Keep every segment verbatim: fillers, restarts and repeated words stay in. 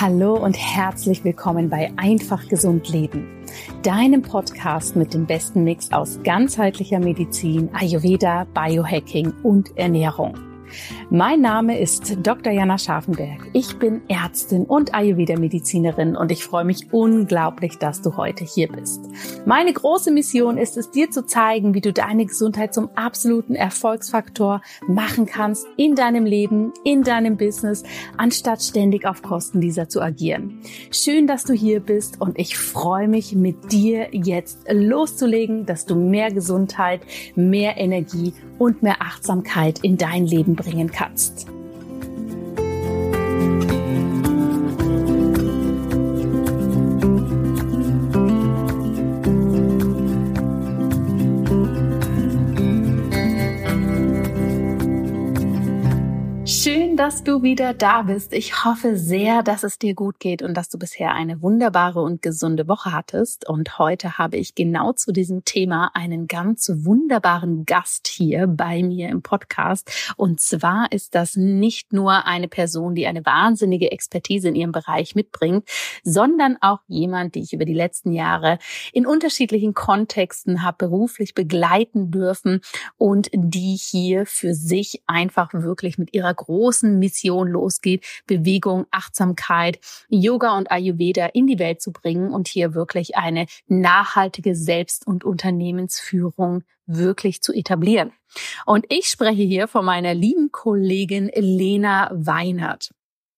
Hallo und herzlich willkommen bei Einfach gesund leben, deinem Podcast mit dem besten Mix aus ganzheitlicher Medizin, Ayurveda, Biohacking und Ernährung. Mein Name ist Doktor Jana Scharfenberg. Ich bin Ärztin und Ayurveda-Medizinerin und ich freue mich unglaublich, dass du heute hier bist. Meine große Mission ist es, dir zu zeigen, wie du deine Gesundheit zum absoluten Erfolgsfaktor machen kannst in deinem Leben, in deinem Business, anstatt ständig auf Kosten dieser zu agieren. Schön, dass du hier bist und ich freue mich, mit dir jetzt loszulegen, dass du mehr Gesundheit, mehr Energie und mehr Achtsamkeit in dein Leben bringen kannst. Schön, dass du wieder da bist. Ich hoffe sehr, dass es dir gut geht und dass du bisher eine wunderbare und gesunde Woche hattest. Und heute habe ich genau zu diesem Thema einen ganz wunderbaren Gast hier bei mir im Podcast. Und zwar ist das nicht nur eine Person, die eine wahnsinnige Expertise in ihrem Bereich mitbringt, sondern auch jemand, die ich über die letzten Jahre in unterschiedlichen Kontexten habe beruflich begleiten dürfen und die hier für sich einfach wirklich mit ihrer großen Mission losgeht, Bewegung, Achtsamkeit, Yoga und Ayurveda in die Welt zu bringen und hier wirklich eine nachhaltige Selbst- und Unternehmensführung wirklich zu etablieren. Und ich spreche hier von meiner lieben Kollegin Lena Weinert.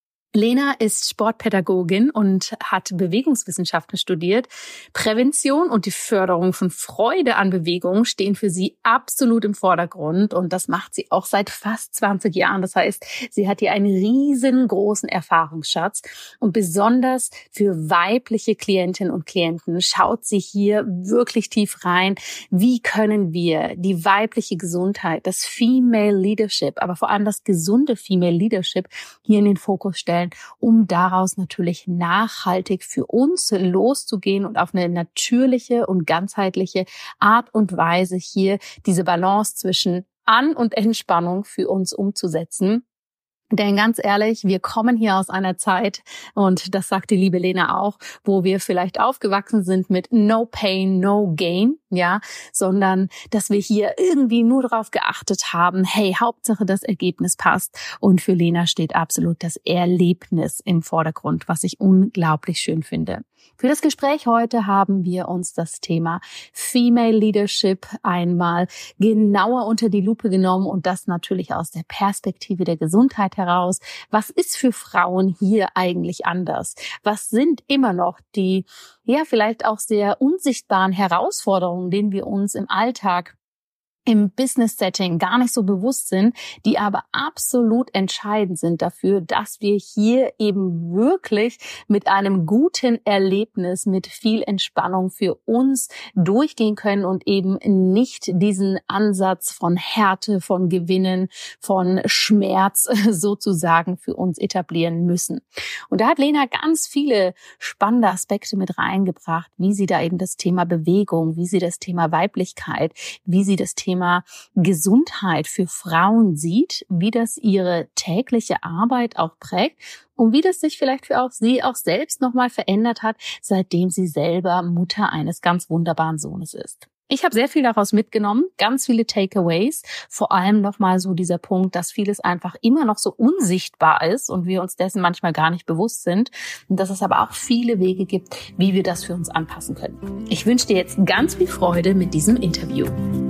Lena ist Sportpädagogin und hat Bewegungswissenschaften studiert. Prävention und die Förderung von Freude an Bewegung stehen für sie absolut im Vordergrund und das macht sie auch seit fast zwanzig Jahren. Das heißt, sie hat hier einen riesengroßen Erfahrungsschatz und besonders für weibliche Klientinnen und Klienten schaut sie hier wirklich tief rein. Wie können wir die weibliche Gesundheit, das Female Leadership, aber vor allem das gesunde Female Leadership hier in den Fokus stellen, um daraus natürlich nachhaltig für uns loszugehen und auf eine natürliche und ganzheitliche Art und Weise hier diese Balance zwischen An- und Entspannung für uns umzusetzen. Denn ganz ehrlich, wir kommen hier aus einer Zeit, und das sagt die liebe Lena auch, wo wir vielleicht aufgewachsen sind mit no pain, no gain, ja, sondern dass wir hier irgendwie nur darauf geachtet haben, hey, Hauptsache das Ergebnis passt. Und für Lena steht absolut das Erlebnis im Vordergrund, was ich unglaublich schön finde. Für das Gespräch heute haben wir uns das Thema Female Leadership einmal genauer unter die Lupe genommen und das natürlich aus der Perspektive der Gesundheit heraus. Was ist für Frauen hier eigentlich anders? Was sind immer noch die, ja, vielleicht auch sehr unsichtbaren Herausforderungen, denen wir uns im Alltag im Business-Setting gar nicht so bewusst sind, die aber absolut entscheidend sind dafür, dass wir hier eben wirklich mit einem guten Erlebnis, mit viel Entspannung für uns durchgehen können und eben nicht diesen Ansatz von Härte, von Gewinnen, von Schmerz sozusagen für uns etablieren müssen. Und da hat Lena ganz viele spannende Aspekte mit reingebracht, wie sie da eben das Thema Bewegung, wie sie das Thema Weiblichkeit, wie sie das Thema Thema Gesundheit für Frauen sieht, wie das ihre tägliche Arbeit auch prägt und wie das sich vielleicht für auch sie auch selbst nochmal verändert hat, seitdem sie selber Mutter eines ganz wunderbaren Sohnes ist. Ich habe sehr viel daraus mitgenommen, ganz viele Takeaways, vor allem nochmal so dieser Punkt, dass vieles einfach immer noch so unsichtbar ist und wir uns dessen manchmal gar nicht bewusst sind und dass es aber auch viele Wege gibt, wie wir das für uns anpassen können. Ich wünsche dir jetzt ganz viel Freude mit diesem Interview.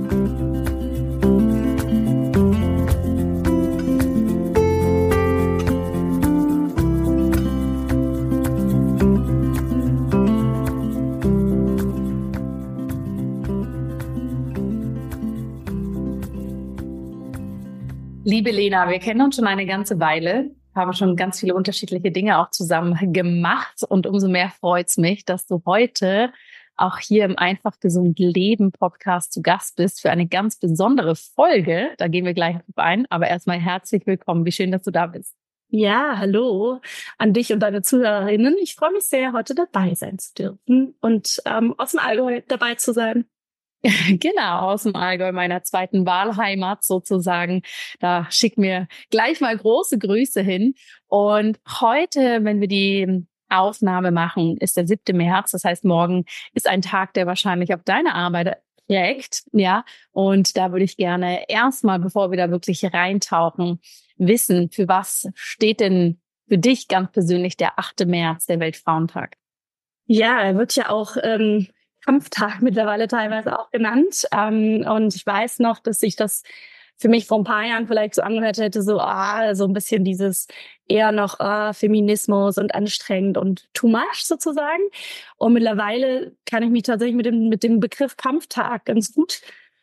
Liebe Lena, wir kennen uns schon eine ganze Weile, haben schon ganz viele unterschiedliche Dinge auch zusammen gemacht und umso mehr freut's mich, dass du heute auch hier im Einfach gesund leben Podcast zu Gast bist für eine ganz besondere Folge. Da gehen wir gleich drauf ein, aber erstmal herzlich willkommen. Wie schön, dass du da bist. Ja, hallo an dich und deine Zuhörerinnen. Ich freue mich sehr, heute dabei sein zu dürfen und ähm, aus dem Allgäu dabei zu sein. Genau, aus dem Allgäu, meiner zweiten Wahlheimat sozusagen. Da schick mir gleich mal große Grüße hin. Und heute, wenn wir die Aufnahme machen, ist der siebte März. Das heißt, morgen ist ein Tag, der wahrscheinlich auf deine Arbeit trägt. Ja, und da würde ich gerne erstmal, bevor wir da wirklich reintauchen, wissen, für was steht denn für dich ganz persönlich der achte März, der Weltfrauentag? Ja, er wird ja auch ähm, Kampftag mittlerweile teilweise auch genannt. Ähm, und ich weiß noch, dass ich das für mich vor ein paar Jahren vielleicht so angehört hätte, so ah, so ein bisschen dieses eher noch ah, Feminismus und anstrengend und too much sozusagen. Und mittlerweile kann ich mich tatsächlich mit dem mit dem Begriff Kampftag ganz gut,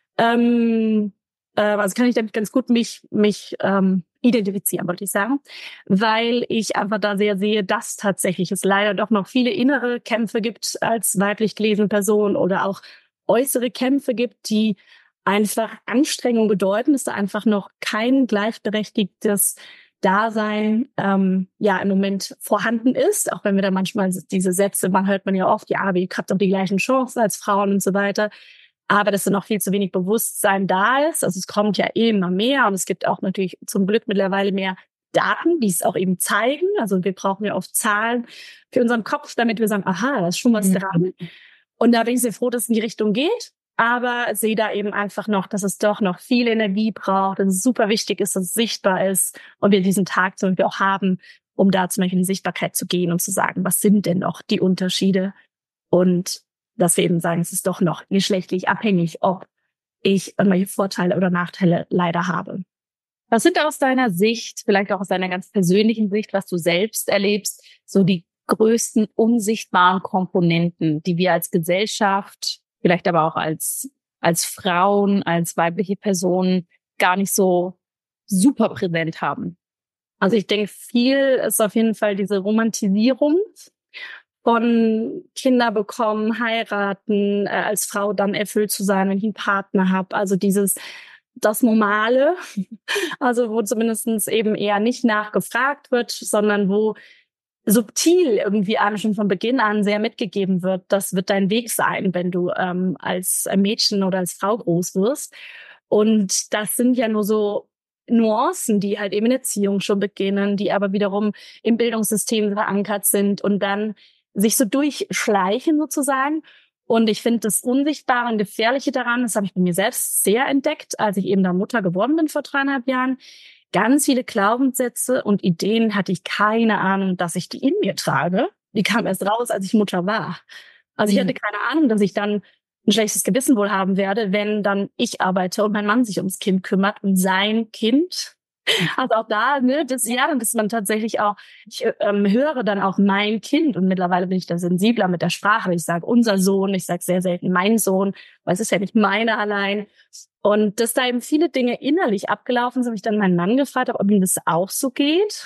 ähm, äh, also kann ich damit ganz gut mich mich ähm, identifizieren, wollte ich sagen, weil ich einfach da sehr sehe, dass tatsächlich es leider doch noch viele innere Kämpfe gibt als weiblich gelesene Person oder auch äußere Kämpfe gibt, die einfach Anstrengung bedeuten, dass da einfach noch kein gleichberechtigtes Dasein ähm, ja im Moment vorhanden ist, auch wenn wir da manchmal diese Sätze, man hört man ja oft, ja, aber ihr habt doch die gleichen Chancen als Frauen und so weiter, aber dass da noch viel zu wenig Bewusstsein da ist, also es kommt ja eh immer mehr und es gibt auch natürlich zum Glück mittlerweile mehr Daten, die es auch eben zeigen, also wir brauchen ja oft Zahlen für unseren Kopf, damit wir sagen, aha, da ist schon was dran und da bin ich sehr froh, dass es in die Richtung geht. Aber sehe da eben einfach noch, dass es doch noch viel Energie braucht, dass es super wichtig ist, dass es sichtbar ist und wir diesen Tag zum Beispiel auch haben, um da zum Beispiel in die Sichtbarkeit zu gehen und zu sagen, was sind denn noch die Unterschiede? Und dass wir eben sagen, es ist doch noch geschlechtlich abhängig, ob ich irgendwelche Vorteile oder Nachteile leider habe. Was sind aus deiner Sicht, vielleicht auch aus deiner ganz persönlichen Sicht, was du selbst erlebst, so die größten unsichtbaren Komponenten, die wir als Gesellschaft, vielleicht aber auch als, als Frauen, als weibliche Personen gar nicht so super präsent haben? Also ich denke, viel ist auf jeden Fall diese Romantisierung von Kinder bekommen, heiraten, äh, als Frau dann erfüllt zu sein, wenn ich einen Partner habe. Also dieses, das Normale, also wo zumindestens eben eher nicht nachgefragt wird, sondern wo subtil irgendwie einem schon von Beginn an sehr mitgegeben wird, das wird dein Weg sein, wenn du ähm, als Mädchen oder als Frau groß wirst. Und das sind ja nur so Nuancen, die halt eben in Erziehung schon beginnen, die aber wiederum im Bildungssystem verankert sind und dann sich so durchschleichen sozusagen. Und ich finde das Unsichtbare und Gefährliche daran, das habe ich bei mir selbst sehr entdeckt, als ich eben da Mutter geworden bin vor dreieinhalb Jahren, ganz viele Glaubenssätze und Ideen hatte ich keine Ahnung, dass ich die in mir trage. Die kamen erst raus, als ich Mutter war. Also ich hatte keine Ahnung, dass ich dann ein schlechtes Gewissen wohl haben werde, wenn dann ich arbeite und mein Mann sich ums Kind kümmert und sein Kind. Also auch da, ne, das, ja, dann ist man tatsächlich auch, ich ähm, höre dann auch mein Kind und mittlerweile bin ich da sensibler mit der Sprache. Ich sage unser Sohn, ich sage sehr selten mein Sohn, weil es ist ja nicht meine allein. Und dass da eben viele Dinge innerlich abgelaufen sind, habe ich dann meinen Mann gefragt, ob ihm das auch so geht.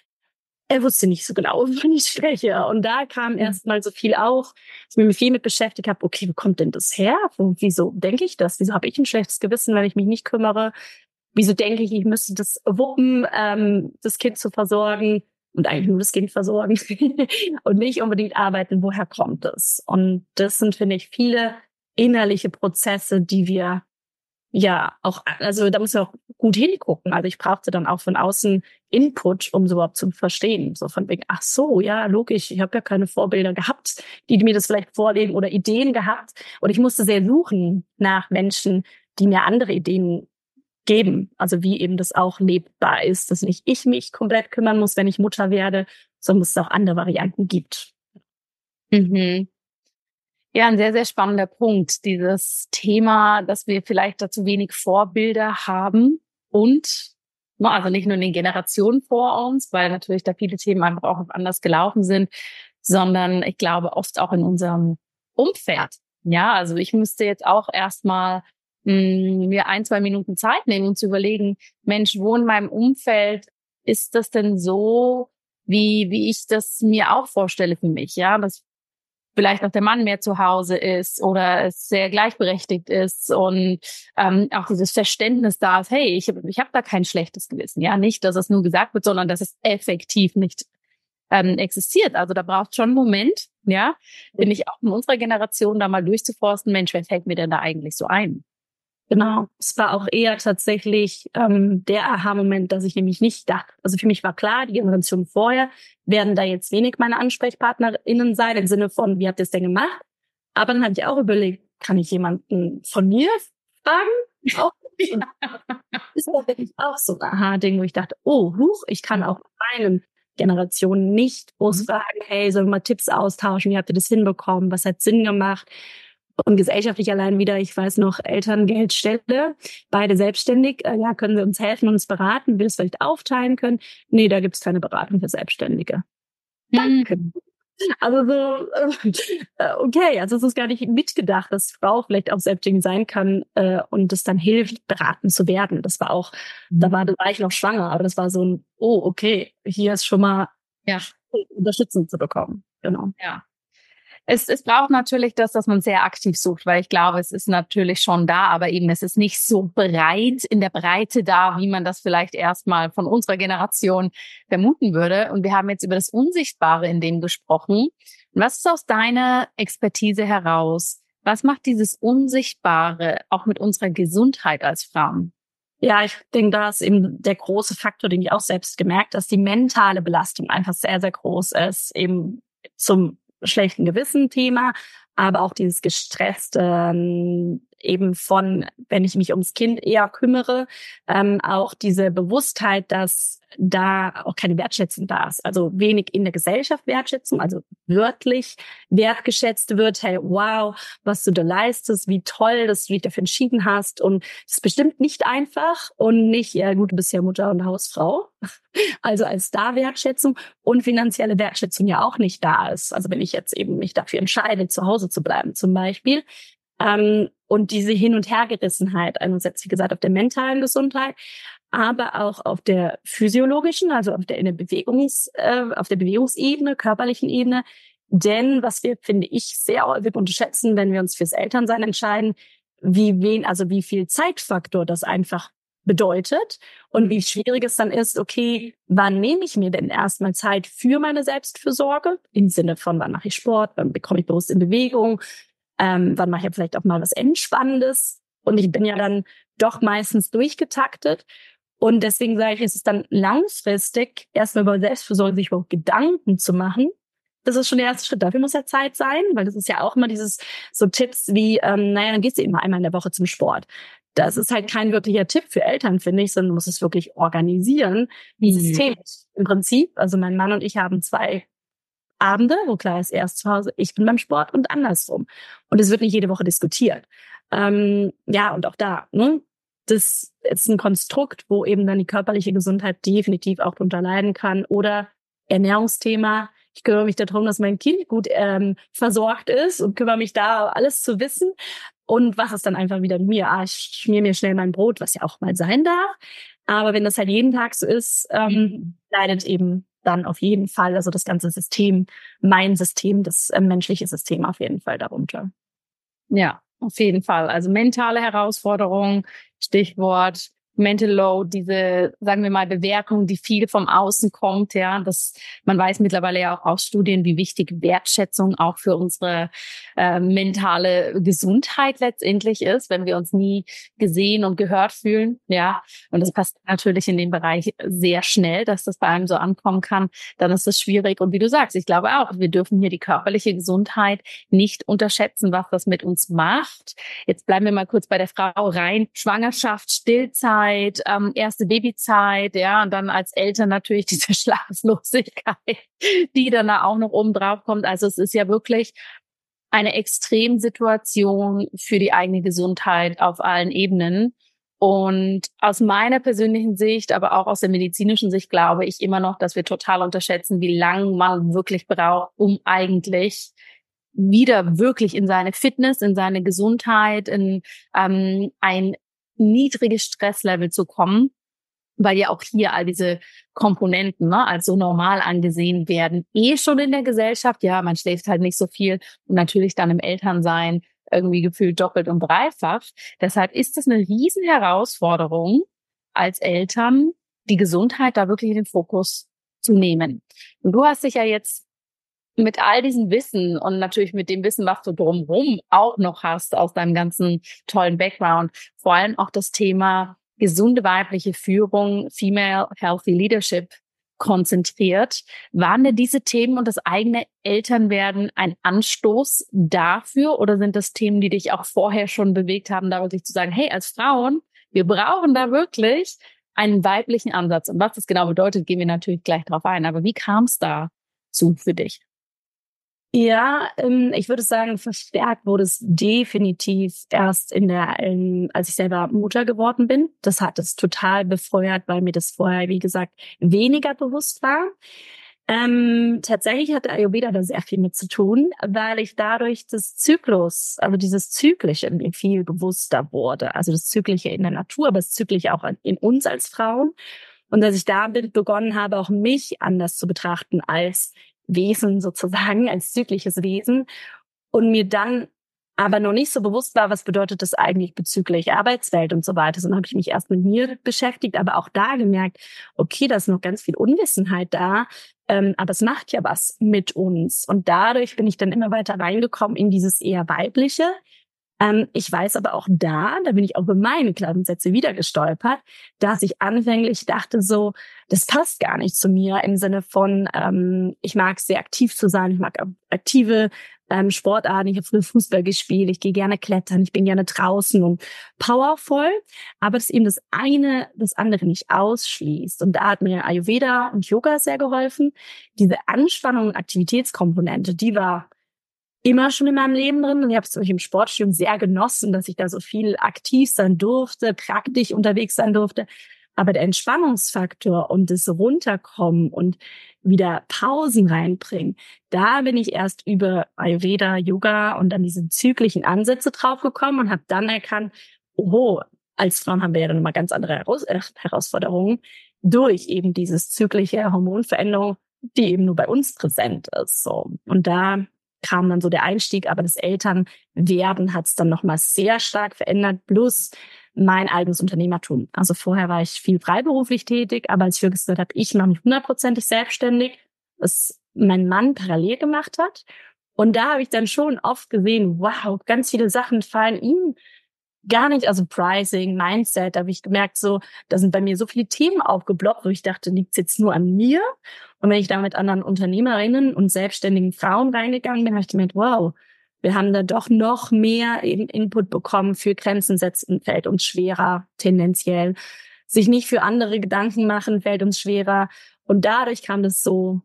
Er wusste nicht so genau, wovon ich spreche. Und da kam erst mal so viel auf, dass ich mich viel mit beschäftigt habe, okay, wo kommt denn das her? Wieso denke ich das? Wieso habe ich ein schlechtes Gewissen, wenn ich mich nicht kümmere? Wieso denke ich, ich müsste das wuppen, ähm, das Kind zu versorgen und eigentlich nur das Kind versorgen und nicht unbedingt arbeiten? Woher kommt das? Und das sind, finde ich, viele innerliche Prozesse, die wir ja auch, also da muss man auch gut hingucken. Also ich brauchte dann auch von außen Input, um so überhaupt zu verstehen. So von wegen, ach so, ja, logisch, ich habe ja keine Vorbilder gehabt, die mir das vielleicht vorleben oder Ideen gehabt. Und ich musste sehr suchen nach Menschen, die mir andere Ideen geben. Also wie eben das auch lebbar ist, dass nicht ich mich komplett kümmern muss, wenn ich Mutter werde, sondern dass es auch andere Varianten gibt. Mhm. Ja, ein sehr, sehr spannender Punkt. Dieses Thema, dass wir vielleicht dazu wenig Vorbilder haben und, also nicht nur in den Generationen vor uns, weil natürlich da viele Themen einfach auch anders gelaufen sind, sondern ich glaube oft auch in unserem Umfeld. Ja, also ich müsste jetzt auch erstmal mir ein, zwei Minuten Zeit nehmen und zu überlegen, Mensch, wo in meinem Umfeld ist das denn so, wie, wie ich das mir auch vorstelle für mich, ja, dass vielleicht auch der Mann mehr zu Hause ist oder es sehr gleichberechtigt ist und ähm, auch dieses Verständnis da ist, hey, ich, ich habe da kein schlechtes Gewissen. Ja, nicht, dass es nur gesagt wird, sondern dass es effektiv nicht ähm, existiert. Also da braucht es schon einen Moment, ja, bin ich auch in unserer Generation da mal durchzuforsten, Mensch, wer fällt mir denn da eigentlich so ein? Genau. Es war auch eher tatsächlich ähm, der Aha-Moment, dass ich nämlich nicht dachte, also für mich war klar, die Generation vorher werden da jetzt wenig meine AnsprechpartnerInnen sein, im Sinne von, wie habt ihr es denn gemacht? Aber dann habe ich auch überlegt, kann ich jemanden von mir fragen? Auch nicht. Und das ist aber wirklich auch so ein Aha-Ding, wo ich dachte, oh, huch, ich kann auch bei meinen Generationen nicht groß fragen, hey, sollen wir mal Tipps austauschen? Wie habt ihr das hinbekommen? Was hat Sinn gemacht? Und gesellschaftlich allein wieder, ich weiß noch, Elterngeldstelle, beide selbstständig, äh, ja, können Sie uns helfen und uns beraten, will es vielleicht aufteilen können? Nee, da gibt es keine Beratung für Selbstständige. Danke. Also so, äh, okay, also es ist gar nicht mitgedacht, dass Frau vielleicht auch selbstständig sein kann äh, und es dann hilft, beraten zu werden. Das war auch, mhm. da, war, da war ich noch schwanger, aber das war so ein, oh, okay, hier ist schon mal ja. Unterstützung zu bekommen. Genau. Ja. Es, es braucht natürlich das, dass man sehr aktiv sucht, weil ich glaube, es ist natürlich schon da, aber eben es ist nicht so breit in der Breite da, wie man das vielleicht erstmal von unserer Generation vermuten würde. Und wir haben jetzt über das Unsichtbare in dem gesprochen. Was ist aus deiner Expertise heraus? Was macht dieses Unsichtbare auch mit unserer Gesundheit als Frauen? Ja, ich denke, da ist eben der große Faktor, den ich auch selbst gemerkt, dass die mentale Belastung einfach sehr, sehr groß ist, eben zum schlechten Gewissen-Thema, aber auch dieses gestresste, ähm, eben von, wenn ich mich ums Kind eher kümmere, ähm, auch diese Bewusstheit, dass da auch keine Wertschätzung da ist. Also wenig in der Gesellschaft Wertschätzung, also wörtlich wertgeschätzt wird, hey, wow, was du da leistest, wie toll, dass du dich dafür entschieden hast. Und es ist bestimmt nicht einfach und nicht, ja gut, du bist ja Mutter und Hausfrau. Also als da Wertschätzung und finanzielle Wertschätzung ja auch nicht da ist. Also wenn ich jetzt eben mich dafür entscheide, zu Hause zu bleiben zum Beispiel. Ähm, und diese Hin- und Hergerissenheit, einerseits wie gesagt auf der mentalen Gesundheit, aber auch auf der physiologischen, also auf der, in der Bewegungs, äh, auf der Bewegungsebene, körperlichen Ebene. Denn was wir, finde ich, sehr häufig unterschätzen, wenn wir uns fürs Elternsein entscheiden, wie wen, also wie viel Zeitfaktor das einfach bedeutet und wie schwierig es dann ist, okay, wann nehme ich mir denn erstmal Zeit für meine Selbstfürsorge? Im Sinne von, wann mache ich Sport, wann bekomme ich bewusst in Bewegung, ähm, wann mache ich vielleicht auch mal was Entspannendes? Und ich bin ja dann doch meistens durchgetaktet. Und deswegen sage ich, es ist dann langfristig erstmal über Selbstfürsorge sich überhaupt Gedanken zu machen. Das ist schon der erste Schritt. Dafür muss ja Zeit sein, weil das ist ja auch immer dieses so Tipps wie, ähm, naja, dann gehst du immer einmal in der Woche zum Sport. Das ist halt kein wirklicher Tipp für Eltern, finde ich, sondern du musst es wirklich organisieren. Wie Mhm. System im Prinzip. Also mein Mann und ich haben zwei Abende, wo klar ist, er ist zu Hause, ich bin beim Sport und andersrum. Und es wird nicht jede Woche diskutiert. Ähm, ja, und auch da, ne? Das ist ein Konstrukt, wo eben dann die körperliche Gesundheit definitiv auch drunter leiden kann. Oder Ernährungsthema. Ich kümmere mich darum, dass mein Kind gut ähm, versorgt ist und kümmere mich da, alles zu wissen. Und was ist dann einfach wieder mit mir? Ah, ich schmier mir schnell mein Brot, was ja auch mal sein darf. Aber wenn das halt jeden Tag so ist, ähm, leidet eben dann auf jeden Fall, also das ganze System, mein System, das äh, menschliche System auf jeden Fall darunter. Ja, auf jeden Fall. Also mentale Herausforderung, Stichwort Mental Load, diese, sagen wir mal, Bewertung, die viel vom Außen kommt, ja, das, man weiß mittlerweile ja auch aus Studien, wie wichtig Wertschätzung auch für unsere äh, mentale Gesundheit letztendlich ist, wenn wir uns nie gesehen und gehört fühlen, ja, und das passt natürlich in dem Bereich sehr schnell, dass das bei einem so ankommen kann, dann ist es schwierig. Und wie du sagst, ich glaube auch, wir dürfen hier die körperliche Gesundheit nicht unterschätzen, was das mit uns macht. Jetzt bleiben wir mal kurz bei der Frau rein. Schwangerschaft, Stillzeit, Ähm, erste Babyzeit, ja, und dann als Eltern natürlich diese Schlaflosigkeit, die dann da auch noch oben drauf kommt. Also es ist ja wirklich eine Extremsituation für die eigene Gesundheit auf allen Ebenen. Und aus meiner persönlichen Sicht, aber auch aus der medizinischen Sicht, glaube ich immer noch, dass wir total unterschätzen, wie lange man wirklich braucht, um eigentlich wieder wirklich in seine Fitness, in seine Gesundheit, in ähm, ein niedriges Stresslevel zu kommen, weil ja auch hier all diese Komponenten, ne, als so normal angesehen werden, eh schon in der Gesellschaft. Ja, man schläft halt nicht so viel und natürlich dann im Elternsein irgendwie gefühlt doppelt und dreifach. Deshalb ist es eine riesen Herausforderung als Eltern, die Gesundheit da wirklich in den Fokus zu nehmen. Und du hast dich ja jetzt mit all diesem Wissen und natürlich mit dem Wissen, was du drumherum auch noch hast aus deinem ganzen tollen Background, vor allem auch das Thema gesunde weibliche Führung, Female Healthy Leadership konzentriert. Waren denn diese Themen und das eigene Elternwerden ein Anstoß dafür oder sind das Themen, die dich auch vorher schon bewegt haben, da wirklich zu sagen, hey, als Frauen, wir brauchen da wirklich einen weiblichen Ansatz. Und was das genau bedeutet, gehen wir natürlich gleich drauf ein. Aber wie kam es dazu für dich? Ja, ähm, ich würde sagen, verstärkt wurde es definitiv erst in der, ähm, als ich selber Mutter geworden bin. Das hat es total befeuert, weil mir das vorher, wie gesagt, weniger bewusst war. Ähm, tatsächlich hatte Ayurveda da sehr viel mit zu tun, weil ich dadurch das Zyklus, also dieses Zyklische mir viel bewusster wurde. Also das Zyklische in der Natur, aber das Zyklische auch in uns als Frauen. Und dass ich damit begonnen habe, auch mich anders zu betrachten als Wesen sozusagen, als zyklisches Wesen. Und mir dann aber noch nicht so bewusst war, was bedeutet das eigentlich bezüglich Arbeitswelt und so weiter. Dann habe ich mich erst mit mir beschäftigt, aber auch da gemerkt, okay, da ist noch ganz viel Unwissenheit da, ähm, aber es macht ja was mit uns. Und dadurch bin ich dann immer weiter reingekommen in dieses eher Weibliche. Ähm, ich weiß aber auch da, da bin ich auch über meine Glaubenssätze wieder gestolpert, dass ich anfänglich dachte so, das passt gar nicht zu mir im Sinne von, ähm, ich mag sehr aktiv zu sein, ich mag aktive ähm, Sportarten, ich habe früher Fußball gespielt, ich gehe gerne klettern, ich bin gerne draußen und powervoll, aber dass eben das eine das andere nicht ausschließt. Und da hat mir Ayurveda und Yoga sehr geholfen. Diese Anspannung und Aktivitätskomponente, die war immer schon in meinem Leben drin. Und ich habe es im Sportstudium sehr genossen, dass ich da so viel aktiv sein durfte, praktisch unterwegs sein durfte. Aber der Entspannungsfaktor und das Runterkommen und wieder Pausen reinbringen, da bin ich erst über Ayurveda, Yoga und dann diese zyklischen Ansätze draufgekommen und habe dann erkannt, oh, als Frauen haben wir ja dann immer ganz andere Heraus- äh, Herausforderungen durch eben dieses zyklische Hormonveränderung, die eben nur bei uns präsent ist. So. Und da kam dann so der Einstieg, aber das Elternwerden hat es dann nochmal sehr stark verändert, plus mein eigenes Unternehmertum. Also vorher war ich viel freiberuflich tätig, aber als ich wirklich gesagt habe, ich mache mich hundertprozentig selbstständig, was mein Mann parallel gemacht hat. Und da habe ich dann schon oft gesehen, wow, ganz viele Sachen fallen ihm gar nicht, also Pricing, Mindset, da habe ich gemerkt, so, da sind bei mir so viele Themen aufgeploppt, wo ich dachte, liegt's jetzt nur an mir? Und wenn ich da mit anderen Unternehmerinnen und selbstständigen Frauen reingegangen bin, habe ich gemerkt, wow, wir haben da doch noch mehr Input bekommen für Grenzen setzen, fällt uns schwerer, tendenziell. Sich nicht für andere Gedanken machen, fällt uns schwerer. Und dadurch kam das so,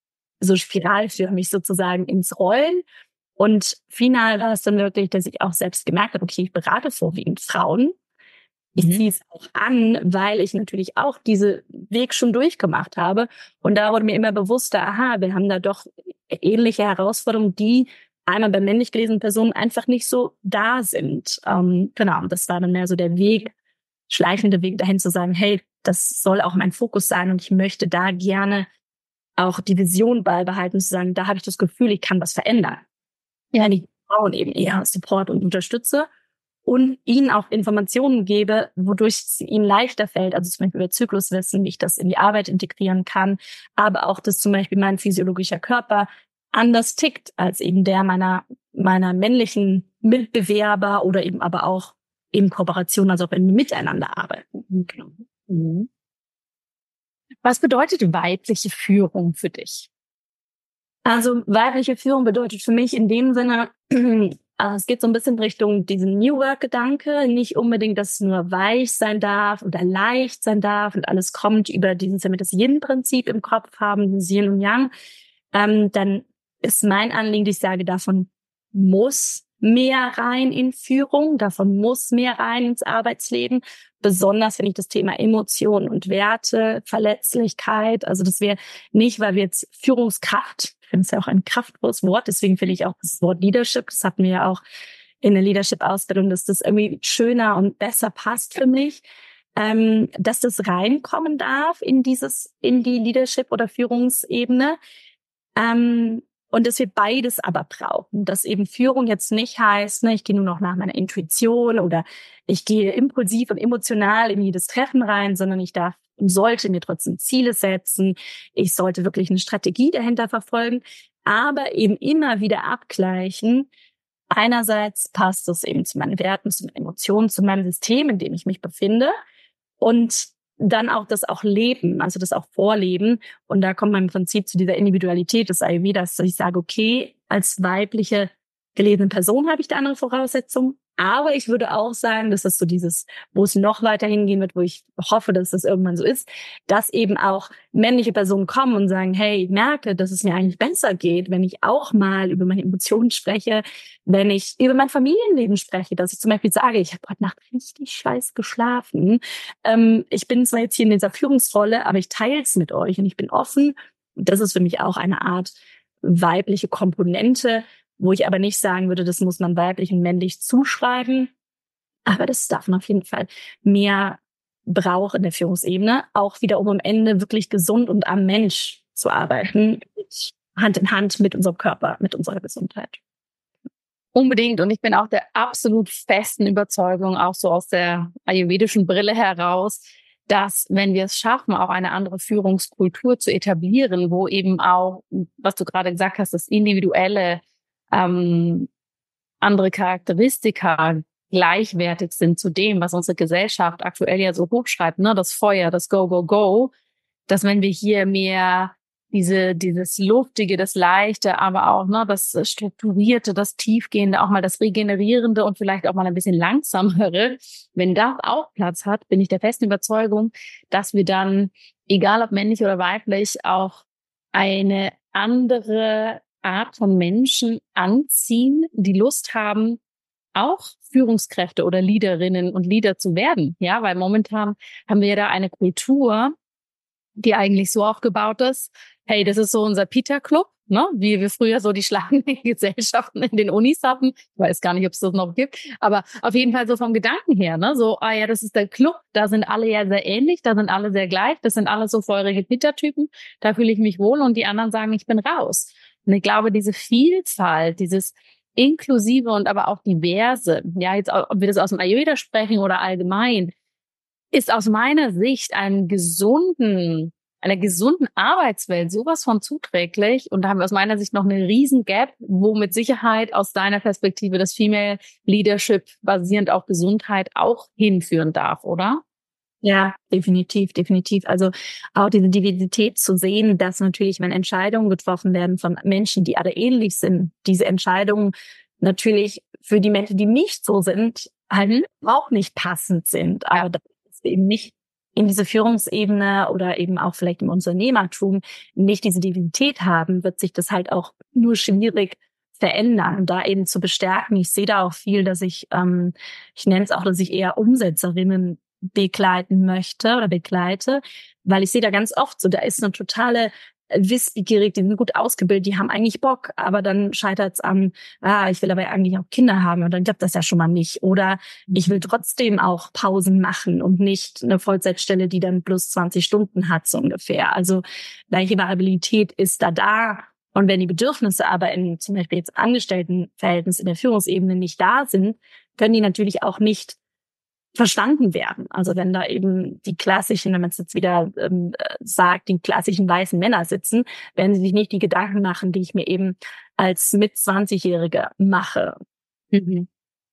so spiralförmig sozusagen ins Rollen. Und final war es dann wirklich, dass ich auch selbst gemerkt habe, okay, ich berate vorwiegend Frauen. Ich ziehe es auch an, weil ich natürlich auch diese Weg schon durchgemacht habe. Und da wurde mir immer bewusster, aha, wir haben da doch ähnliche Herausforderungen, die einmal bei männlich gelesenen Personen einfach nicht so da sind. Ähm, genau, und das war dann mehr so der Weg, schleichende Weg dahin zu sagen, hey, das soll auch mein Fokus sein und ich möchte da gerne auch die Vision beibehalten, zu sagen, da habe ich das Gefühl, ich kann was verändern. Ja, die Frauen eben eher Support und unterstütze und ihnen auch Informationen gebe, wodurch es ihnen leichter fällt, also zum Beispiel über Zykluswissen, wie ich das in die Arbeit integrieren kann, aber auch, dass zum Beispiel mein physiologischer Körper anders tickt als eben der meiner meiner männlichen Mitbewerber oder eben aber auch in Kooperation, also wenn wir miteinander arbeiten. Genau. Mhm. Was bedeutet weibliche Führung für dich? Also weibliche Führung bedeutet für mich in dem Sinne, also es geht so ein bisschen Richtung diesen New Work-Gedanke, nicht unbedingt, dass es nur weich sein darf oder leicht sein darf und alles kommt über dieses, wenn wir das Yin-Prinzip im Kopf haben, dieses Yin und Yang, ähm, dann ist mein Anliegen, dass ich sage, davon muss mehr rein in Führung, davon muss mehr rein ins Arbeitsleben, besonders wenn ich das Thema Emotionen und Werte, Verletzlichkeit, also das wäre nicht, weil wir jetzt Führungskraft, ich finde es ja auch ein kraftvolles Wort, deswegen finde ich auch das Wort Leadership, das hatten wir ja auch in der Leadership-Ausbildung, dass das irgendwie schöner und besser passt für mich, ähm, dass das reinkommen darf in dieses, in die Leadership- oder Führungsebene, ähm, und dass wir beides aber brauchen, dass eben Führung jetzt nicht heißt, ne, ich gehe nur noch nach meiner Intuition oder ich gehe impulsiv und emotional in jedes Treffen rein, sondern ich darf und sollte mir trotzdem Ziele setzen. Ich sollte wirklich eine Strategie dahinter verfolgen. aber eben immer wieder abgleichen. Einerseits passt es eben zu meinen Werten, zu meinen Emotionen, zu meinem System, in dem ich mich befinde, und dann auch das auch leben, also das auch vorleben. Und da kommt man im Prinzip zu dieser Individualität des Ayurvedas, dass ich sage, okay, als weibliche gelesene Person habe ich da andere Voraussetzungen. Aber ich würde auch sagen, dass das so dieses, wo es noch weiter hingehen wird, wo ich hoffe, dass das irgendwann so ist, dass eben auch männliche Personen kommen und sagen, hey, ich merke, dass es mir eigentlich besser geht, wenn ich auch mal über meine Emotionen spreche, wenn ich über mein Familienleben spreche, dass ich zum Beispiel sage, ich habe heute Nacht richtig scheiß geschlafen. Ähm, ich bin zwar jetzt hier in dieser Führungsrolle, aber ich teile es mit euch und ich bin offen. Und das ist für mich auch eine Art weibliche Komponente, wo ich aber nicht sagen würde, das muss man weiblich und männlich zuschreiben. Aber das darf man auf jeden Fall mehr brauchen in der Führungsebene, auch wieder, um am Ende wirklich gesund und am Mensch zu arbeiten, Hand in Hand mit unserem Körper, mit unserer Gesundheit. Unbedingt. Und ich bin auch der absolut festen Überzeugung, auch so aus der ayurvedischen Brille heraus, dass, wenn wir es schaffen, auch eine andere Führungskultur zu etablieren, wo eben auch, was du gerade gesagt hast, das Individuelle, ähm, andere Charakteristika gleichwertig sind zu dem, was unsere Gesellschaft aktuell ja so hochschreibt, ne, das Feuer, das Go, Go, Go, dass wenn wir hier mehr diese, dieses Luftige, das Leichte, aber auch, ne, das Strukturierte, das Tiefgehende, auch mal das Regenerierende und vielleicht auch mal ein bisschen Langsamere, wenn das auch Platz hat, bin ich der festen Überzeugung, dass wir dann, egal ob männlich oder weiblich, auch eine andere Art von Menschen anziehen, die Lust haben, auch Führungskräfte oder Leaderinnen und Leader zu werden. Ja, weil momentan haben wir da eine Kultur, die eigentlich so aufgebaut ist, hey, das ist so unser Pita-Club, ne? Wie wir früher so die schlagenden Gesellschaften in den Unis hatten. Ich weiß gar nicht, ob es das noch gibt, aber auf jeden Fall so vom Gedanken her, ne? So, ah ja, das ist der Club, da sind alle ja sehr ähnlich, da sind alle sehr gleich, das sind alles so feurige Pita-Typen, da fühle ich mich wohl und die anderen sagen, ich bin raus. Und ich glaube, diese Vielfalt, dieses inklusive und aber auch diverse, ja, jetzt, ob wir das aus dem Ayurveda sprechen oder allgemein, ist aus meiner Sicht einen gesunden, einer gesunden Arbeitswelt sowas von zuträglich. Und da haben wir aus meiner Sicht noch eine riesen Gap, wo mit Sicherheit aus deiner Perspektive das Female Leadership basierend auf Gesundheit auch hinführen darf, oder? Ja, definitiv, definitiv. Also auch diese Diversität zu sehen, dass natürlich, wenn Entscheidungen getroffen werden von Menschen, die alle ähnlich sind, diese Entscheidungen natürlich für die Menschen, die nicht so sind, halt auch nicht passend sind. Aber dass wir eben nicht in diese Führungsebene oder eben auch vielleicht im Unternehmertum nicht diese Diversität haben, wird sich das halt auch nur schwierig verändern und da eben zu bestärken. Ich sehe da auch viel, dass ich, ähm, ich nenne es auch, dass ich eher Umsetzerinnen begleiten möchte oder begleite, weil ich sehe da ganz oft so, da ist eine totale wissbegierig, die sind gut ausgebildet, die haben eigentlich Bock, aber dann scheitert es an, ah, ich will aber eigentlich auch Kinder haben und dann klappt das ja schon mal nicht. Oder ich will trotzdem auch Pausen machen und nicht eine Vollzeitstelle, die dann plus zwanzig Stunden hat, so ungefähr. Also welche Variabilität ist da da? Und wenn die Bedürfnisse aber in zum Beispiel jetzt Angestelltenverhältnis in der Führungsebene nicht da sind, können die natürlich auch nicht verstanden werden. Also wenn da eben die klassischen, wenn man es jetzt wieder ähm, sagt, die klassischen weißen Männer sitzen, werden sie sich nicht die Gedanken machen, die ich mir eben als mit zwanzigjährige mache. Mhm.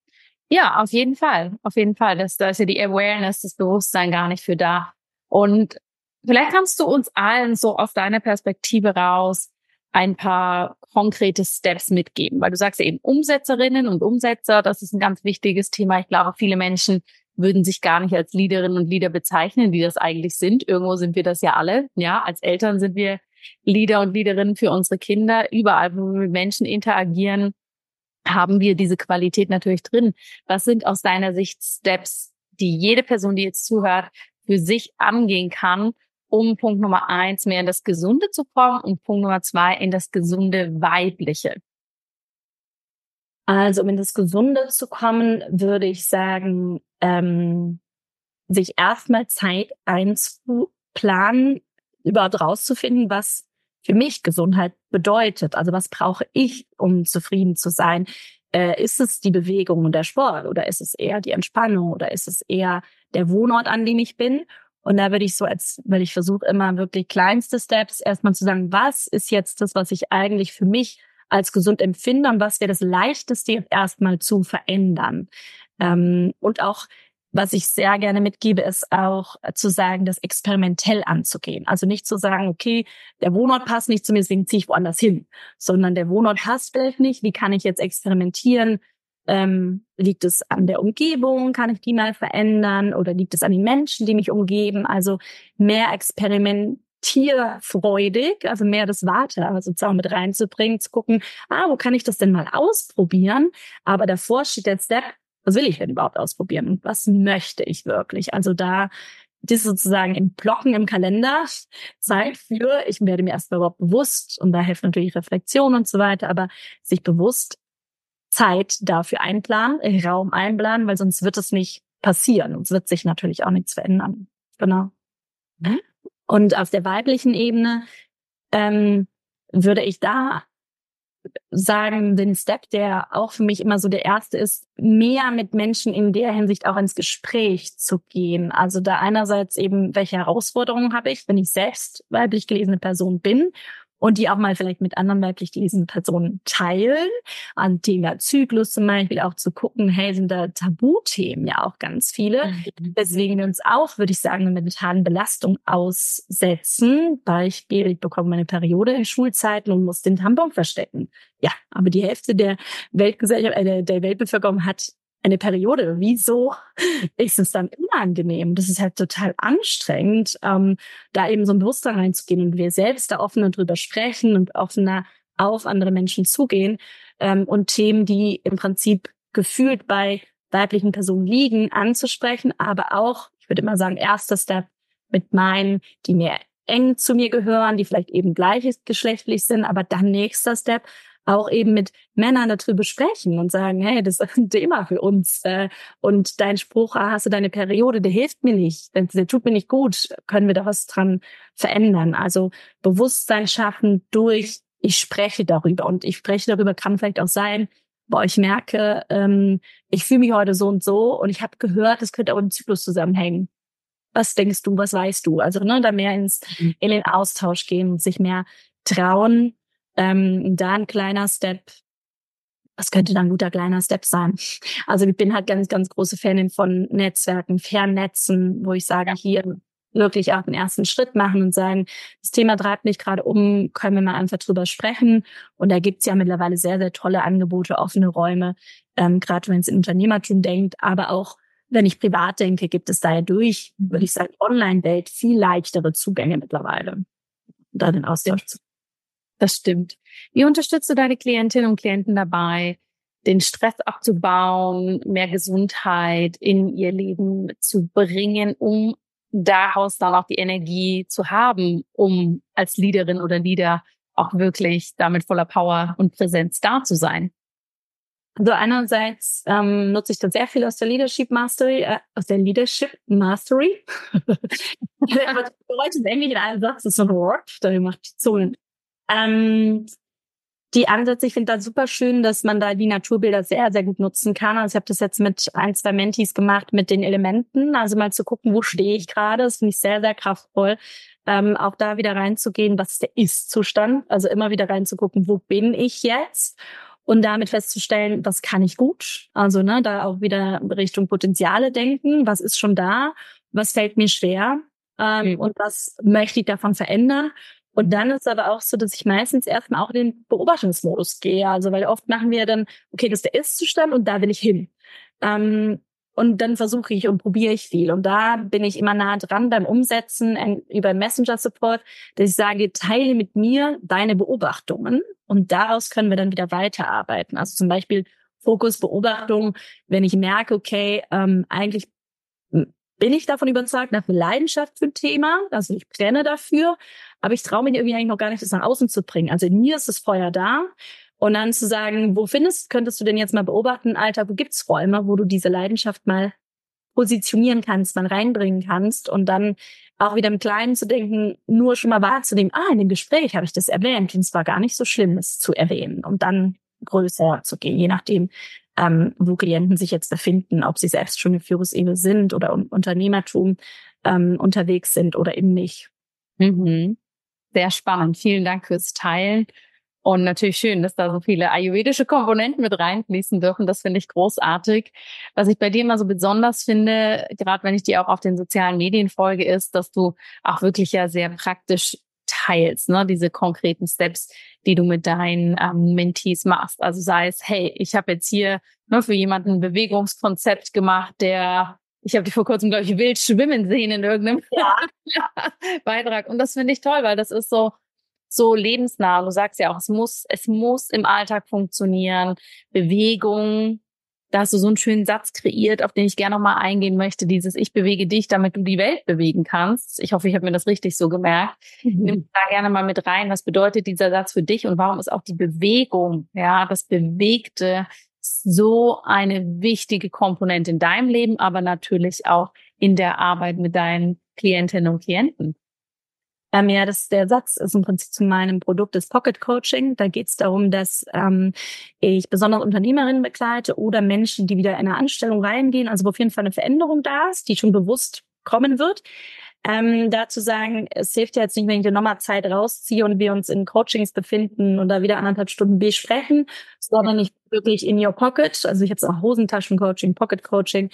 Ja, auf jeden Fall. Auf jeden Fall. Das, da ist ja die Awareness, das Bewusstsein gar nicht für da. Und vielleicht kannst du uns allen so aus deiner Perspektive raus ein paar konkrete Steps mitgeben, weil du sagst ja eben Umsetzerinnen und Umsetzer, das ist ein ganz wichtiges Thema. Ich glaube, viele Menschen würden sich gar nicht als Leaderinnen und Leader bezeichnen, die das eigentlich sind. Irgendwo sind wir das ja alle. Ja, als Eltern sind wir Leader und Leaderinnen für unsere Kinder. Überall, wo wir mit Menschen interagieren, haben wir diese Qualität natürlich drin. Was sind aus deiner Sicht Steps, die jede Person, die jetzt zuhört, für sich angehen kann, um Punkt Nummer eins mehr in das Gesunde zu kommen und Punkt Nummer zwei in das gesunde Weibliche? Also um in das Gesunde zu kommen, würde ich sagen, ähm, sich erstmal Zeit einzuplanen, überhaupt rauszufinden, was für mich Gesundheit bedeutet. Also was brauche ich, um zufrieden zu sein? Äh, ist es die Bewegung und der Sport oder ist es eher die Entspannung oder ist es eher der Wohnort, an dem ich bin? Und da würde ich so als, weil ich versuche immer wirklich kleinste Steps erstmal zu sagen, was ist jetzt das, was ich eigentlich für mich als gesund empfinde und was wäre das Leichteste erstmal zu verändern. Ähm, und auch, was ich sehr gerne mitgebe, ist auch zu sagen, das experimentell anzugehen. Also nicht zu sagen, okay, der Wohnort passt nicht zu mir, deswegen ziehe ich woanders hin, sondern der Wohnort passt vielleicht nicht. Wie kann ich jetzt experimentieren? Ähm, liegt es an der Umgebung? Kann ich die mal verändern? Oder liegt es an den Menschen, die mich umgeben? Also mehr experimentierfreudig, also mehr das Warte, also sozusagen mit reinzubringen, zu gucken, ah, wo kann ich das denn mal ausprobieren? Aber davor steht der Step, was will ich denn überhaupt ausprobieren? Und was möchte ich wirklich? Also da, das sozusagen im Blocken im Kalender, Zeit für, ich werde mir erstmal überhaupt bewusst, und da hilft natürlich Reflexion und so weiter, aber sich bewusst Zeit dafür einplanen, Raum einplanen, weil sonst wird es nicht passieren. Und es wird sich natürlich auch nichts verändern. Genau. Mhm. Und auf der weiblichen Ebene ähm, würde ich da sagen, den Step, der auch für mich immer so der erste ist, mehr mit Menschen in der Hinsicht auch ins Gespräch zu gehen. Also da einerseits eben, welche Herausforderungen habe ich, wenn ich selbst weiblich gelesene Person bin und die auch mal vielleicht mit anderen weiblich gelesenen Personen teilen. An Thema Zyklus zum Beispiel auch zu gucken, hey, sind da Tabuthemen ja auch ganz viele. Mhm. Deswegen wir uns auch, würde ich sagen, eine mentalen Belastung aussetzen. Beispiel, ich bekomme meine Periode in Schulzeiten und muss den Tampon verstecken. Ja, aber die Hälfte der Weltgesellschaft, äh, der Weltbevölkerung hat eine Periode. Wieso ist es dann unangenehm? Das ist halt total anstrengend, ähm, da eben so ein Bewusstsein reinzugehen und wir selbst da offener drüber sprechen und offener auf andere Menschen zugehen ähm, und Themen, die im Prinzip gefühlt bei weiblichen Personen liegen, anzusprechen, aber auch, ich würde immer sagen, erster Step mit meinen, die mir eng zu mir gehören, die vielleicht eben gleichgeschlechtlich sind, aber dann nächster Step, auch eben mit Männern darüber sprechen und sagen, hey, das ist ein Thema für uns. Äh, und dein Spruch, ah, hast du deine Periode, der hilft mir nicht, der tut mir nicht gut, können wir da was dran verändern. Also Bewusstsein schaffen durch, ich spreche darüber. Und ich spreche darüber kann vielleicht auch sein, boah, ich merke, ähm, ich fühle mich heute so und so und ich habe gehört, das könnte auch im Zyklus zusammenhängen. Was denkst du, was weißt du? Also ne, da mehr ins in den Austausch gehen und sich mehr trauen, Ähm, da ein kleiner Step, was könnte dann ein guter kleiner Step sein? Also ich bin halt ganz, ganz große Fanin von Netzwerken, Fernnetzen, wo ich sage, ja. Hier wirklich auch den ersten Schritt machen und sagen, das Thema treibt mich gerade um, können wir mal einfach drüber sprechen. Und da gibt's ja mittlerweile sehr, sehr tolle Angebote, offene Räume, ähm, gerade wenn es in Unternehmertum denkt, aber auch wenn ich privat denke, gibt es da ja durch, würde ich sagen, Online-Welt viel leichtere Zugänge mittlerweile, da den Austausch zu. Das stimmt. Wie unterstützt du deine Klientinnen und Klienten dabei, den Stress abzubauen, mehr Gesundheit in ihr Leben zu bringen, um daraus dann auch die Energie zu haben, um als Leaderin oder Leader auch wirklich damit voller Power und Präsenz da zu sein? Also einerseits ähm, nutze ich da sehr viel aus der Leadership Mastery, äh, aus der Leadership Mastery. Heute ist Englisch in einem Satz, das ist so ein Wort, da macht die Zunge. Ähm, die Ansätze, ich finde das super schön, dass man da die Naturbilder sehr, sehr gut nutzen kann. Also ich habe das jetzt mit ein, zwei Mentees gemacht mit den Elementen, also mal zu gucken, wo stehe ich gerade. Das finde ich sehr, sehr kraftvoll. Ähm, auch da wieder reinzugehen, was ist der Ist-Zustand? Also immer wieder reinzugucken, wo bin ich jetzt? Und damit festzustellen, was kann ich gut? Also ne, da auch wieder Richtung Potenziale denken. Was ist schon da? Was fällt mir schwer? Ähm, mhm. Und was möchte ich davon verändern? Und dann ist es aber auch so, dass ich meistens erstmal auch in den Beobachtungsmodus gehe. Also weil oft machen wir dann, okay, das ist der Ist-Zustand und da will ich hin. Ähm, und dann versuche ich und probiere ich viel. Und da bin ich immer nah dran beim Umsetzen über Messenger-Support, dass ich sage, teile mit mir deine Beobachtungen und daraus können wir dann wieder weiterarbeiten. Also zum Beispiel Fokus, Beobachtung, wenn ich merke, okay, ähm, eigentlich bin ich davon überzeugt, nach Leidenschaft für ein Thema, also ich brenne dafür, aber ich traue mich irgendwie eigentlich noch gar nicht, das nach außen zu bringen. Also in mir ist das Feuer da. Und dann zu sagen, wo findest, könntest du denn jetzt mal beobachten, Alter, wo gibt's Räume, wo du diese Leidenschaft mal positionieren kannst, mal reinbringen kannst und dann auch wieder im Kleinen zu denken, nur schon mal wahrzunehmen, ah, in dem Gespräch habe ich das erwähnt und es war gar nicht so schlimm, es zu erwähnen und dann größer zu gehen, je nachdem, ähm, wo Klienten sich jetzt befinden, ob sie selbst schon eine Führungsebene sind oder um Unternehmertum. ähm, unterwegs sind oder eben nicht. Mhm. Sehr spannend. Vielen Dank fürs Teilen. Und natürlich schön, dass da so viele ayurvedische Komponenten mit reinfließen dürfen. Das finde ich großartig. Was ich bei dir immer so besonders finde, gerade wenn ich dir auch auf den sozialen Medien folge, ist, dass du auch wirklich ja sehr praktisch teilst, ne? Diese konkreten Steps, die du mit deinen ähm, Mentees machst. Also sei es, hey, ich habe jetzt hier ne, für jemanden ein Bewegungskonzept gemacht, der ich habe die vor kurzem, glaube ich, wild schwimmen sehen in irgendeinem ja. Beitrag. Und das finde ich toll, weil das ist so so lebensnah. Du sagst ja auch, es muss, es muss im Alltag funktionieren. Bewegung. Da hast du so einen schönen Satz kreiert, auf den ich gerne nochmal eingehen möchte. Dieses Ich bewege dich, damit du die Welt bewegen kannst. Ich hoffe, ich habe mir das richtig so gemerkt. Mhm. Nimm da gerne mal mit rein. Was bedeutet dieser Satz für dich und warum ist auch die Bewegung, ja, das Bewegte so eine wichtige Komponente in deinem Leben, aber natürlich auch in der Arbeit mit deinen Klientinnen und Klienten? Ähm, ja, das, der Satz ist im Prinzip zu meinem Produkt des Pocket Coaching. Da geht es darum, dass ähm, ich besonders Unternehmerinnen begleite oder Menschen, die wieder in eine Anstellung reingehen, also wo auf jeden Fall eine Veränderung da ist, die schon bewusst kommen wird. Ähm, da zu sagen, es hilft ja jetzt nicht, wenn ich die nochmal Zeit rausziehe und wir uns in Coachings befinden und da wieder anderthalb Stunden besprechen, sondern ich wirklich in your pocket, also ich habe auch Hosentaschen-Coaching, Pocket-Coaching.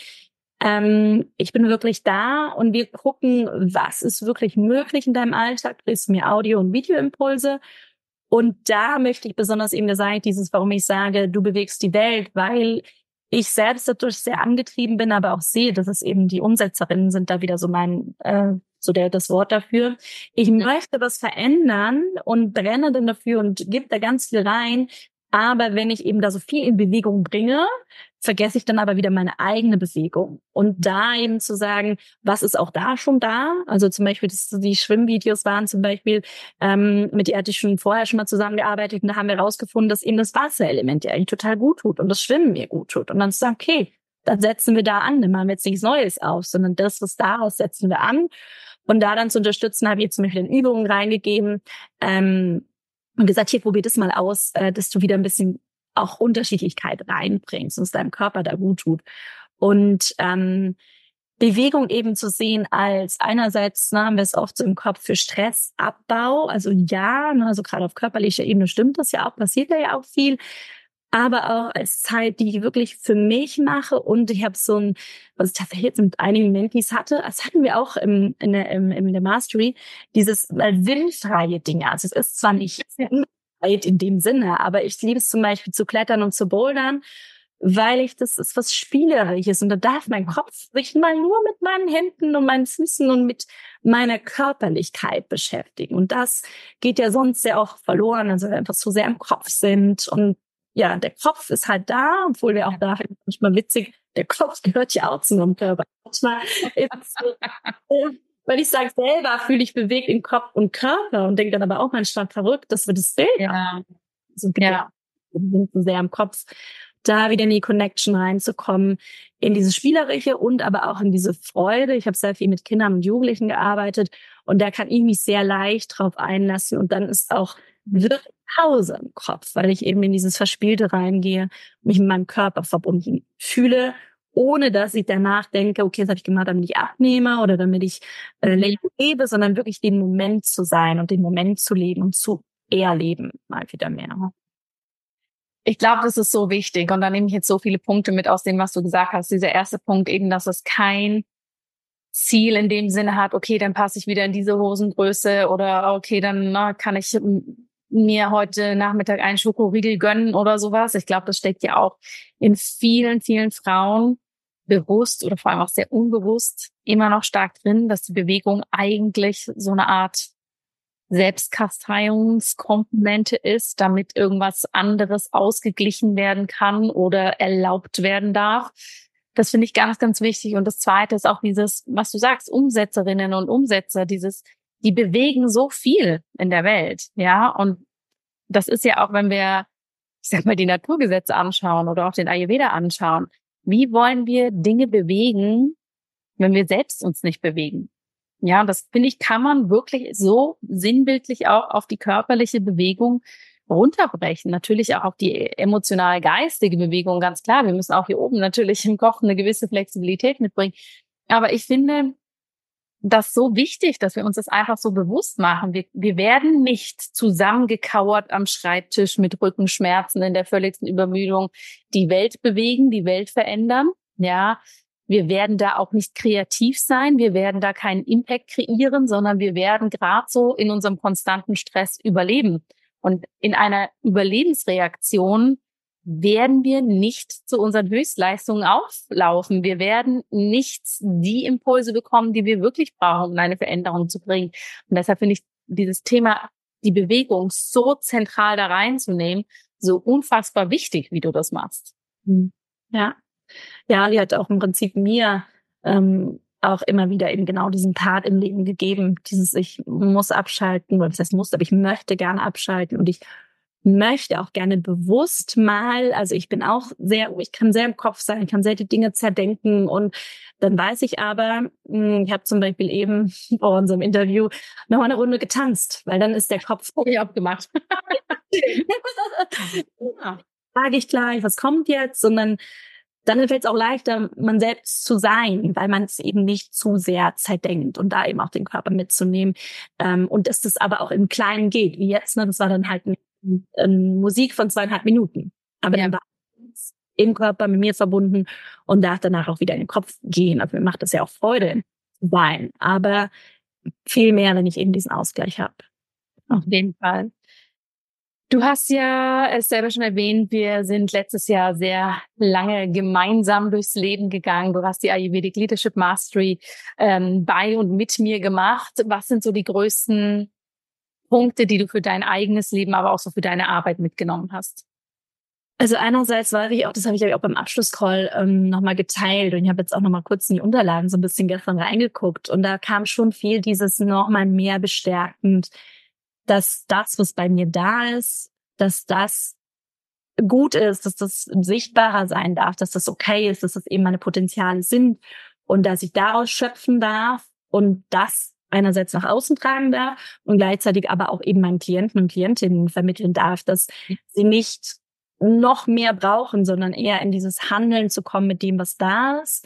Ähm, ich bin wirklich da und wir gucken, was ist wirklich möglich in deinem Alltag. Du kriegst mir Audio- und Videoimpulse. Und da möchte ich besonders eben, da sage ich dieses, warum ich sage, du bewegst die Welt, weil ich selbst dadurch sehr angetrieben bin, aber auch sehe, dass es eben die Umsetzerinnen sind, da wieder so mein, äh, so der, das Wort dafür. Ich möchte was verändern und brenne dann dafür und gebe da ganz viel rein. Aber wenn ich eben da so viel in Bewegung bringe, vergesse ich dann aber wieder meine eigene Bewegung. Und da eben zu sagen, was ist auch da schon da? Also zum Beispiel, das, die Schwimmvideos waren zum Beispiel, ähm, mit der hatte ich schon vorher schon mal zusammengearbeitet und da haben wir herausgefunden, dass eben das Wasserelement ja eigentlich total gut tut und das Schwimmen mir gut tut. Und dann zu sagen, okay, dann setzen wir da an, dann machen wir jetzt nichts Neues aus, sondern das, was daraus setzen wir an. Und da dann zu unterstützen, habe ich jetzt zum Beispiel in Übungen reingegeben, ähm, und gesagt, hier, probier das mal aus, äh, dass du wieder ein bisschen auch Unterschiedlichkeit reinbringst und es deinem Körper da gut tut. Und ähm, Bewegung eben zu sehen als einerseits, ne, haben wir es oft so im Kopf für Stressabbau, also ja, ne, also gerade auf körperlicher Ebene stimmt das ja auch, passiert da ja auch viel, aber auch als Zeit, die ich wirklich für mich mache. Und ich habe so ein, was ich tatsächlich jetzt mit einigen Mentees hatte, das hatten wir auch im, in, der, im, in der Mastery, dieses äh, sinnfreie Dinge. Also es ist zwar nicht sinnfrei in dem Sinne, aber ich liebe es zum Beispiel zu klettern und zu bouldern, weil ich, das ist was Spielerisches und da darf mein Kopf sich mal nur mit meinen Händen und meinen Füßen und mit meiner Körperlichkeit beschäftigen. Und das geht ja sonst sehr auch verloren, also wir einfach so sehr im Kopf sind. Und ja, der Kopf ist halt da, obwohl wir auch da, manchmal witzig, der Kopf gehört ja auch zu unserem Körper. Manchmal ist äh, weil ich sage selber, fühle ich bewegt in Kopf und Körper und denke dann aber auch manchmal verrückt, dass wir das Bild ja. haben. So, ja. Wir sind so sehr im Kopf. Da wieder in die Connection reinzukommen, in dieses Spielerische und aber auch in diese Freude. Ich habe sehr viel mit Kindern und Jugendlichen gearbeitet und da kann ich mich sehr leicht drauf einlassen und dann ist auch wirklich Pause im Kopf, weil ich eben in dieses Verspielte reingehe, mich mit meinem Körper verbunden fühle, ohne dass ich danach denke, okay, das habe ich gemacht, damit ich abnehme oder damit ich äh, länger lebe, sondern wirklich den Moment zu sein und den Moment zu leben und zu erleben, mal wieder mehr. Ich glaube, das ist so wichtig. Und da nehme ich jetzt so viele Punkte mit aus dem, was du gesagt hast. Dieser erste Punkt eben, dass es kein Ziel in dem Sinne hat, okay, dann passe ich wieder in diese Hosengröße oder okay, dann na, kann ich mir heute Nachmittag einen Schokoriegel gönnen oder sowas. Ich glaube, das steckt ja auch in vielen, vielen Frauen bewusst oder vor allem auch sehr unbewusst immer noch stark drin, dass die Bewegung eigentlich so eine Art Selbstkasteiungskomponente ist, damit irgendwas anderes ausgeglichen werden kann oder erlaubt werden darf. Das finde ich ganz, ganz wichtig. Und das Zweite ist auch dieses, was du sagst, Umsetzerinnen und Umsetzer, dieses, die bewegen so viel in der Welt, ja. Und das ist ja auch, wenn wir, ich sag mal, die Naturgesetze anschauen oder auch den Ayurveda anschauen. Wie wollen wir Dinge bewegen, wenn wir selbst uns nicht bewegen? Ja, das finde ich, kann man wirklich so sinnbildlich auch auf die körperliche Bewegung runterbrechen. Natürlich auch auf die emotional-geistige Bewegung, ganz klar. Wir müssen auch hier oben natürlich im Kopf eine gewisse Flexibilität mitbringen. Aber ich finde, das so wichtig, dass wir uns das einfach so bewusst machen. Wir, wir werden nicht zusammengekauert am Schreibtisch mit Rückenschmerzen in der völligsten Übermüdung die Welt bewegen, die Welt verändern. Ja, wir werden da auch nicht kreativ sein. Wir werden da keinen Impact kreieren, sondern wir werden gerade so in unserem konstanten Stress überleben. Und in einer Überlebensreaktion werden wir nicht zu unseren Höchstleistungen auflaufen. Wir werden nicht die Impulse bekommen, die wir wirklich brauchen, um eine Veränderung zu bringen. Und deshalb finde ich dieses Thema, die Bewegung so zentral da reinzunehmen, so unfassbar wichtig, wie du das machst. Ja, ja, die hat auch im Prinzip mir ähm, auch immer wieder eben genau diesen Part im Leben gegeben, dieses ich muss abschalten, oder das heißt muss, aber ich möchte gerne abschalten und ich möchte auch gerne bewusst mal, also ich bin auch sehr, ich kann sehr im Kopf sein, ich kann sehr die Dinge zerdenken und dann weiß ich aber, ich habe zum Beispiel eben vor unserem Interview noch eine Runde getanzt, weil dann ist der Kopf okay abgemacht. Ja, sage ich gleich, was kommt jetzt? Und dann, dann fällt es auch leichter, man selbst zu sein, weil man es eben nicht zu sehr zerdenkt und da eben auch den Körper mitzunehmen. Und dass das aber auch im Kleinen geht, wie jetzt, ne? Das war dann halt ein Musik von zweieinhalb Minuten. Aber ja. Dann war es im Körper mit mir verbunden und darf danach auch wieder in den Kopf gehen. Also mir macht das ja auch Freude zu sein. Aber viel mehr, wenn ich eben diesen Ausgleich habe. Auf jeden Fall. Du hast ja es selber schon erwähnt, wir sind letztes Jahr sehr lange gemeinsam durchs Leben gegangen. Du hast die Ayurvedic Leadership Mastery ähm, bei und mit mir gemacht. Was sind so die größten Punkte, die du für dein eigenes Leben, aber auch so für deine Arbeit mitgenommen hast? Also einerseits war ich auch, das habe ich ja auch beim Abschlusscall ähm, nochmal geteilt und ich habe jetzt auch nochmal kurz in die Unterlagen so ein bisschen gestern reingeguckt und da kam schon viel dieses nochmal mehr bestärkend, dass das, was bei mir da ist, dass das gut ist, dass das sichtbarer sein darf, dass das okay ist, dass das eben meine Potenziale sind und dass ich daraus schöpfen darf und das einerseits nach außen tragen darf und gleichzeitig aber auch eben meinen Klienten und Klientinnen vermitteln darf, dass sie nicht noch mehr brauchen, sondern eher in dieses Handeln zu kommen mit dem, was da ist.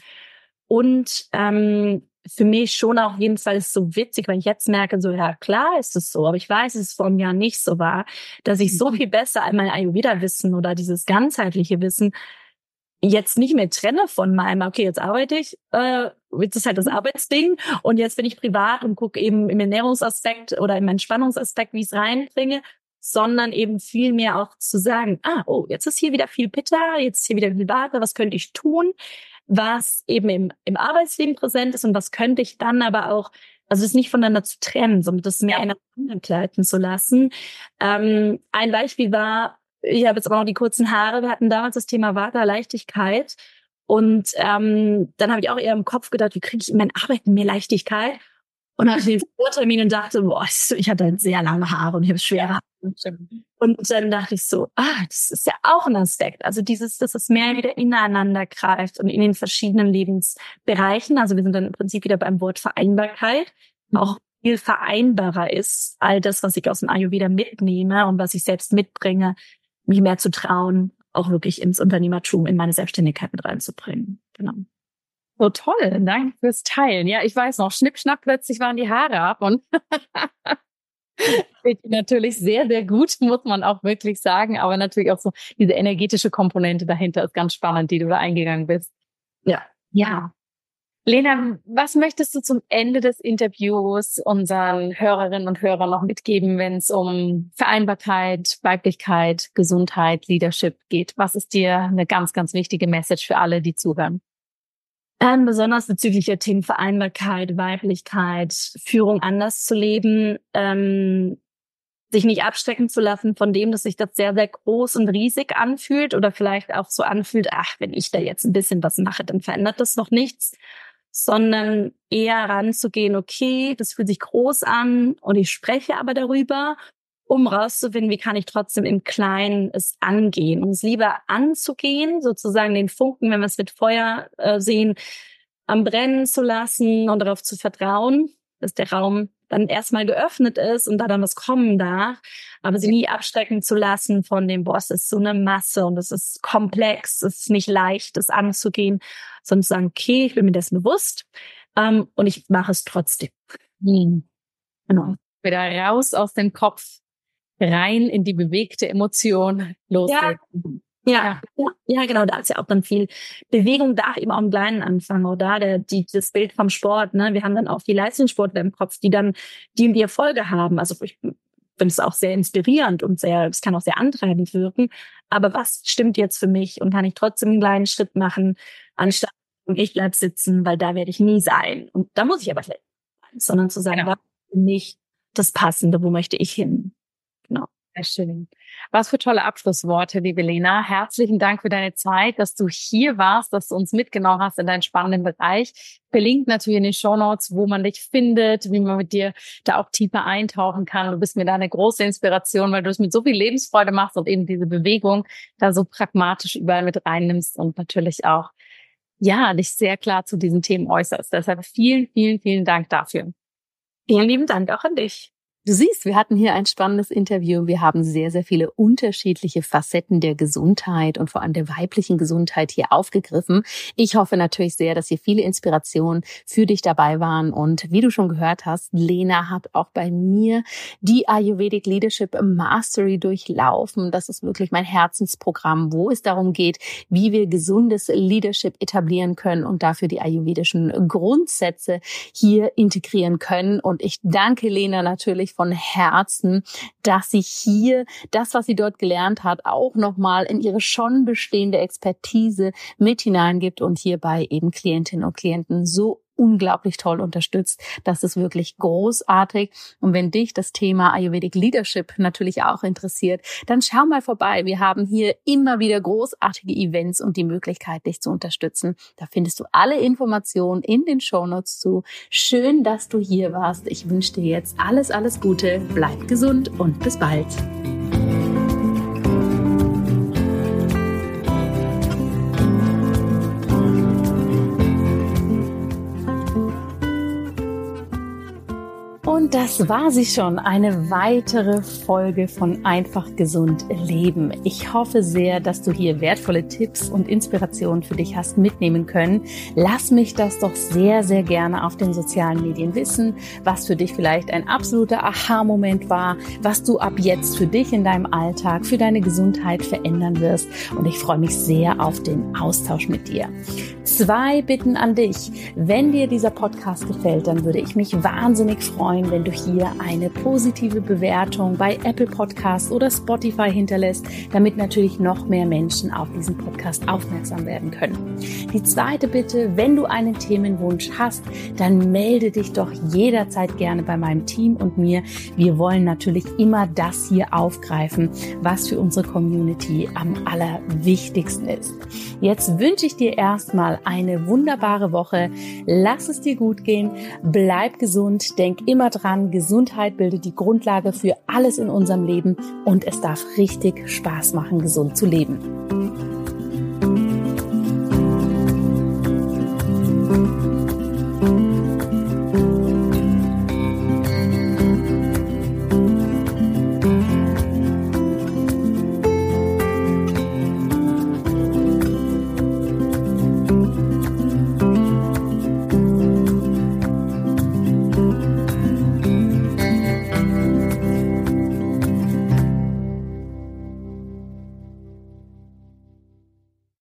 Und ähm, für mich schon auf jeden Fall ist es so witzig, weil ich jetzt merke, so ja klar ist es so, aber ich weiß, dass es vor einem Jahr nicht so war, dass ich so viel besser mein Ayurveda-Wissen oder dieses ganzheitliche Wissen jetzt nicht mehr trenne von meinem, okay, jetzt arbeite ich, äh, jetzt ist halt das Arbeitsding und jetzt bin ich privat und gucke eben im Ernährungsaspekt oder im Entspannungsaspekt, wie ich es reinbringe, sondern eben viel mehr auch zu sagen, ah, oh, jetzt ist hier wieder viel Pitta, jetzt ist hier wieder viel Vata, was könnte ich tun, was eben im, im Arbeitsleben präsent ist und was könnte ich dann aber auch, also es nicht voneinander zu trennen, sondern das mehr ineinander gleiten zu lassen. Ähm, ein Beispiel war, ich habe jetzt aber noch die kurzen Haare, wir hatten damals das Thema Vata, Leichtigkeit und ähm, dann habe ich auch eher im Kopf gedacht, wie kriege ich in meinen Arbeiten mehr Leichtigkeit? Und dann hatte ich den Vortermin und dachte, boah, ich hatte halt sehr lange Haare und ich habe schwere Haare. Und dann dachte ich so, ah, das ist ja auch ein Aspekt. Also dieses, dass es mehr wieder ineinander greift und in den verschiedenen Lebensbereichen. Also wir sind dann im Prinzip wieder beim Wort Vereinbarkeit. Auch viel vereinbarer ist, all das, was ich aus dem Ayurveda mitnehme und was ich selbst mitbringe, mich mehr zu trauen, auch wirklich ins Unternehmertum, in meine Selbstständigkeit mit reinzubringen. Genau. So toll, danke fürs Teilen. Ja, ich weiß noch, schnipp, schnapp, plötzlich waren die Haare ab und natürlich sehr, sehr gut, muss man auch wirklich sagen, aber natürlich auch so diese energetische Komponente dahinter ist ganz spannend, die du da eingegangen bist. Ja. Ja. Lena, was möchtest du zum Ende des Interviews unseren Hörerinnen und Hörern noch mitgeben, wenn es um Vereinbarkeit, Weiblichkeit, Gesundheit, Leadership geht? Was ist dir eine ganz, ganz wichtige Message für alle, die zuhören? Ähm, besonders bezüglich der Themen Vereinbarkeit, Weiblichkeit, Führung anders zu leben, ähm, sich nicht abschrecken zu lassen von dem, dass sich das sehr, sehr groß und riesig anfühlt oder vielleicht auch so anfühlt, ach, wenn ich da jetzt ein bisschen was mache, dann verändert das noch nichts, sondern eher ranzugehen, okay, das fühlt sich groß an und ich spreche aber darüber, um rauszufinden, wie kann ich trotzdem im Kleinen es angehen, um es lieber anzugehen, sozusagen den Funken, wenn wir es mit Feuer äh, sehen, am Brennen zu lassen und darauf zu vertrauen, dass der Raum dann erstmal geöffnet ist und da dann was kommen darf, aber sie nie abschrecken zu lassen von dem, boah, es ist so eine Masse und es ist komplex, es ist nicht leicht, das anzugehen, sondern zu sagen, okay, ich bin mir dessen bewusst, Ähm, und ich mache es trotzdem. Mhm. Genau. Wieder raus aus dem Kopf, rein in die bewegte Emotion, loslegen. Ja, ja, ja, genau. Da ist ja auch dann viel Bewegung, darf eben auch im Kleinen anfangen, oder? Der, die, das Bild vom Sport, ne? Wir haben dann auch die Leistungssportler im Kopf, die dann, die die Erfolge haben. Also ich finde es auch sehr inspirierend und sehr, es kann auch sehr antreibend wirken. Aber was stimmt jetzt für mich und kann ich trotzdem einen kleinen Schritt machen, anstatt ich bleib sitzen, weil da werde ich nie sein. Und da muss ich aber vielleicht sein, sondern zu sagen, Genau. was ist nicht das Passende, wo möchte ich hin? Genau. Sehr schön. Was für tolle Abschlussworte, liebe Lena. Herzlichen Dank für deine Zeit, dass du hier warst, dass du uns mitgenommen hast in deinen spannenden Bereich. Verlinkt natürlich in den Shownotes, wo man dich findet, wie man mit dir da auch tiefer eintauchen kann. Du bist mir da eine große Inspiration, weil du es mit so viel Lebensfreude machst und eben diese Bewegung da so pragmatisch überall mit reinnimmst und natürlich auch, ja, dich sehr klar zu diesen Themen äußerst. Deshalb vielen, vielen, vielen Dank dafür. Vielen lieben Dank auch an dich. Du siehst, wir hatten hier ein spannendes Interview. Wir haben sehr, sehr viele unterschiedliche Facetten der Gesundheit und vor allem der weiblichen Gesundheit hier aufgegriffen. Ich hoffe natürlich sehr, dass hier viele Inspirationen für dich dabei waren. Und wie du schon gehört hast, Lena hat auch bei mir die Ayurvedic Leadership Mastery durchlaufen. Das ist wirklich mein Herzensprogramm, wo es darum geht, wie wir gesundes Leadership etablieren können und dafür die ayurvedischen Grundsätze hier integrieren können. Und ich danke Lena natürlich von Herzen, dass sie hier das, was sie dort gelernt hat, auch nochmal in ihre schon bestehende Expertise mit hineingibt und hierbei eben Klientinnen und Klienten so unglaublich toll unterstützt. Das ist wirklich großartig. Und wenn dich das Thema Ayurvedic Leadership natürlich auch interessiert, dann schau mal vorbei. Wir haben hier immer wieder großartige Events und die Möglichkeit, dich zu unterstützen. Da findest du alle Informationen in den Shownotes zu. Schön, dass du hier warst. Ich wünsche dir jetzt alles, alles Gute. Bleib gesund und bis bald. Und das war sie schon, eine weitere Folge von Einfach Gesund Leben. Ich hoffe sehr, dass du hier wertvolle Tipps und Inspirationen für dich hast mitnehmen können. Lass mich das doch sehr, sehr gerne auf den sozialen Medien wissen, was für dich vielleicht ein absoluter Aha-Moment war, was du ab jetzt für dich in deinem Alltag, für deine Gesundheit verändern wirst. Und ich freue mich sehr auf den Austausch mit dir. Zwei Bitten an dich. Wenn dir dieser Podcast gefällt, dann würde ich mich wahnsinnig freuen, wenn du hier eine positive Bewertung bei Apple Podcasts oder Spotify hinterlässt, damit natürlich noch mehr Menschen auf diesen Podcast aufmerksam werden können. Die zweite Bitte, wenn du einen Themenwunsch hast, dann melde dich doch jederzeit gerne bei meinem Team und mir. Wir wollen natürlich immer das hier aufgreifen, was für unsere Community am allerwichtigsten ist. Jetzt wünsche ich dir erstmal eine wunderbare Woche. Lass es dir gut gehen. Bleib gesund. Denk immer dran, Gesundheit bildet die Grundlage für alles in unserem Leben und es darf richtig Spaß machen, gesund zu leben.